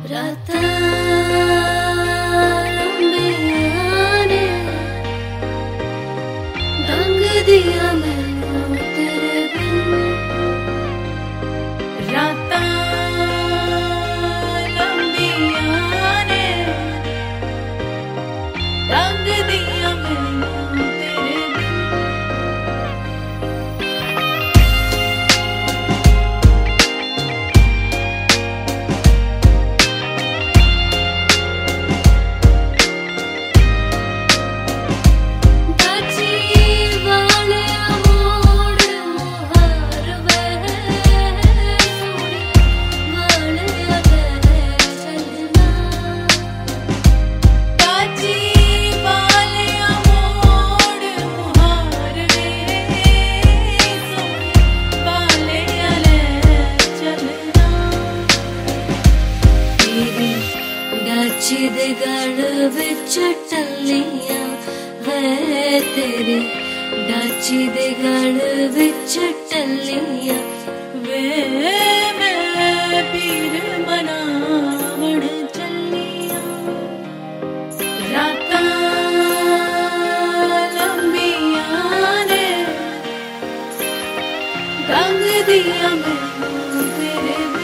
रातां लंबियां ने रंग दिया मैनू तेरे बिन। रातां लंबियां ने रंग दिया मैनू तेरे बिन। दे गल विच टल्लियां वे तेरी डाची दे गल विच टल्लियां वे मैं पीर मनावण चलियां। रातां लंबियां ने रंग दिया मैनू तेरे